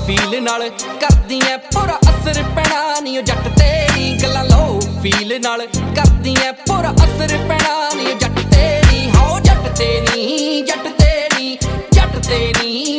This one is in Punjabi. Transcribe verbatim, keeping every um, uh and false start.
ਫੀਲ ਨਾਲ ਕਰਦੀ ਐ ਪੂਰਾ ਅਸਰ ਪੈਣਾ ਨੀ ਓ ਜੱਟ ਤੇਰੀ ਗੱਲਾਂ ਲੋ ਫੀਲ ਨਾਲ ਕਰਦੀ ਐ ਪੂਰਾ ਅਸਰ ਪੈਣਾ ਨੀ ਓ ਜੱਟ ਤੇਰੀ ਹੋ ਜੱਟ ਤੇਰੀ ਜੱਟ ਤੇਰੀ ਜੱਟ ਤੇਰੀ